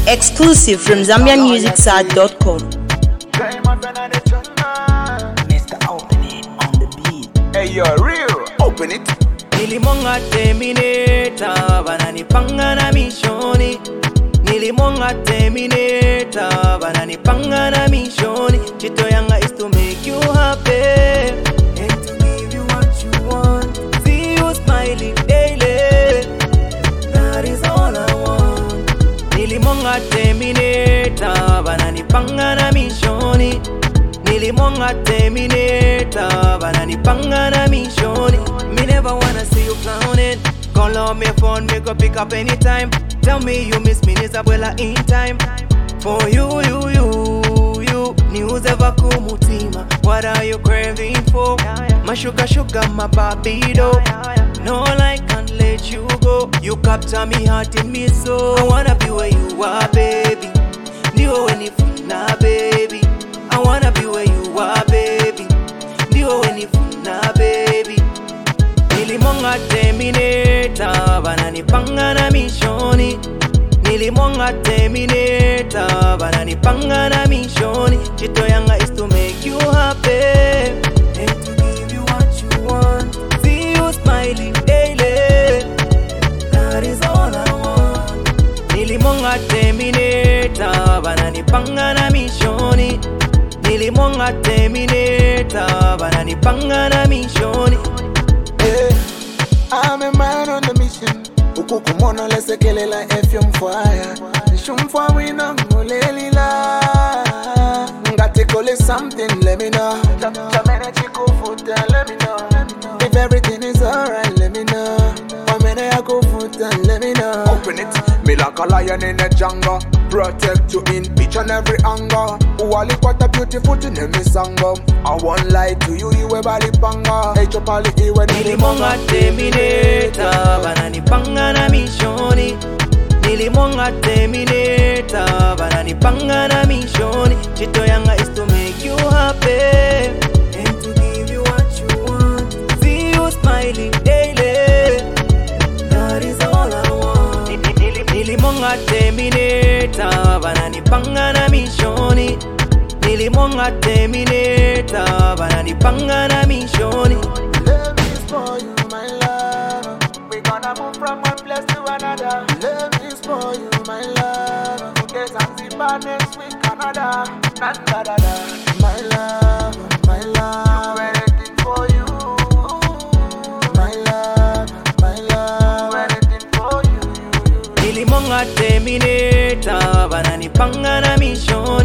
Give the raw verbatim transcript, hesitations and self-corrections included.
Exclusive from Zambian Music Site dot com. Mister Open It on the beat. Hey, you're real. Open it. Nilimonga terminator, banani panga na mishoni. Nilimonga terminator, banani panga na mishoni. Chito yanga is to make you happy and to give you what you want. See you smiling daily, that is all I want. Nilimonga terminator, banani panga na mishoni. Nilimonga terminator, banani panga na mishoni. Me never wanna see you clowning. Call on me phone, me go pick up anytime. Tell me you miss me, Isabella in time. For you, you, you, you. News ever kumutima. What are you craving for? My sugar, sugar, my babido. No, I can't let you go. You capture me heart in me so. I wanna be where you are, baby. Ndio when you funa, baby. I wanna be where you are, baby. Ndio when you funa, baby. Nilimonga terminator, banani panga na mishoni. Nilimonga terminator, banani panga na mishoni. Chito yanga is to make you happy and to give you what you want. See you smiling daily, that is all I want. Nilimonga terminator, banani panga na mishoni. Nilimonga terminator, banani panga na mishoni. Yeah, I'm a man on a mission. Ukuku mono lesekele la efyom fire. Nishumfa wina ngoleli la. Ngati kole something, let me know. Chamene chiku futa, let me know. If everything is alright, let me know. Wamene ya kufuta, let me know. Open it, me like a lion in the jungle. Protect you in each and every angle. Uwali what a beautiful thing in me sanga. I won't lie to you, you a bali panga. Hey chopali iwe Nilimonga terminator, banani panga na mishoni. Nilimonga terminator, banani panga na mishoni. Chito yanga is to make you happy and to give you what you want. See you smiling daily, that is all I want. Nilimonga terminator, banani panga na mishoni. Nilimonga terminator, banani panga na mishoni. Love is for you, my love. We gonna move from one place to another. Love is for you, my love. Today Zanzibar, next week Canada. Nanda da da. My love, my love. Do anything for you. My love, my love. Do anything for you. Nilimonga terminator, banani panga na mishoni.